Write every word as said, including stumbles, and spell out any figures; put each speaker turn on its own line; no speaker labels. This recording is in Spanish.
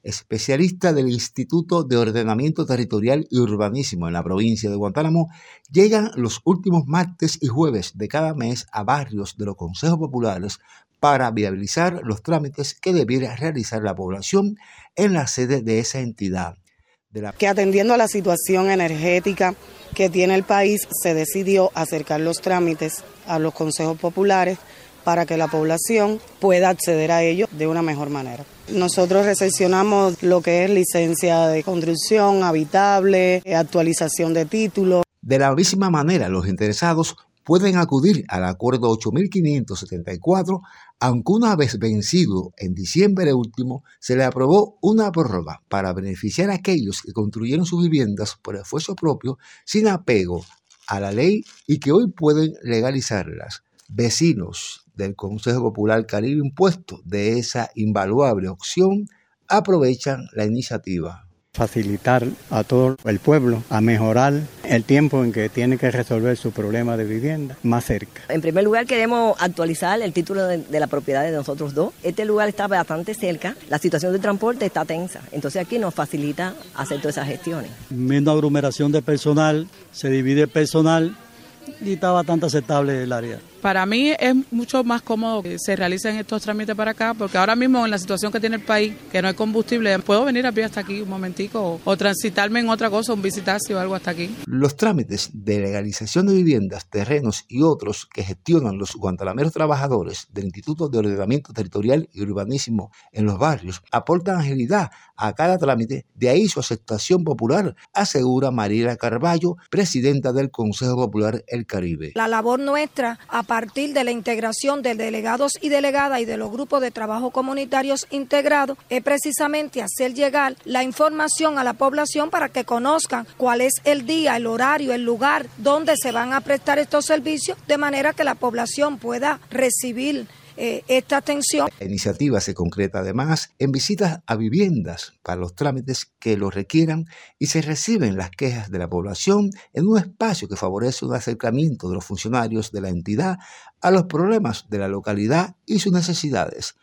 especialista del Instituto de Ordenamiento Territorial y Urbanismo en la provincia de Guantánamo, llegan los últimos martes y jueves de cada mes a barrios de los consejos populares para viabilizar los trámites que debiera realizar la población en la sede de esa entidad. De la...
Que atendiendo a la situación energética que tiene el país, se decidió acercar los trámites a los consejos populares para que la población pueda acceder a ellos de una mejor manera. Nosotros recepcionamos lo que es licencia de construcción habitable, actualización de títulos.
De la misma manera, los interesados pueden acudir al acuerdo ocho mil quinientos setenta y cuatro, aunque una vez vencido en diciembre último, se le aprobó una prórroga para beneficiar a aquellos que construyeron sus viviendas por esfuerzo propio sin apego a la ley y que hoy pueden legalizarlas. Vecinos del Consejo Popular Caribe impuesto de esa invaluable opción aprovechan la iniciativa.
Facilitar a todo el pueblo a mejorar el tiempo en que tiene que resolver su problema de vivienda más cerca.
En primer lugar, queremos actualizar el título de, de la propiedad de nosotros dos. Este lugar está bastante cerca, la situación de transporte está tensa, entonces aquí nos facilita hacer todas esas gestiones.
Menos aglomeración de personal, se divide el personal y está bastante aceptable el área.
Para mí es mucho más cómodo que se realicen estos trámites para acá, porque ahora mismo en la situación que tiene el país, que no hay combustible, puedo venir a pie hasta aquí un momentico o, o transitarme en otra cosa, un visitacio o algo hasta aquí.
Los trámites de legalización de viviendas, terrenos y otros que gestionan los guantanameros trabajadores del Instituto de Ordenamiento Territorial y Urbanismo en los barrios aportan agilidad a cada trámite, de ahí su aceptación popular, asegura Mariela Carballo, presidenta del Consejo Popular El Caribe.
La labor nuestra, a partir de la integración de delegados y delegadas y de los grupos de trabajo comunitarios integrados, es precisamente hacer llegar la información a la población para que conozcan cuál es el día, el horario, el lugar donde se van a prestar estos servicios, de manera que la población pueda recibir Eh, esta atención.
La iniciativa se concreta además en visitas a viviendas para los trámites que lo requieran y se reciben las quejas de la población en un espacio que favorece un acercamiento de los funcionarios de la entidad a los problemas de la localidad y sus necesidades.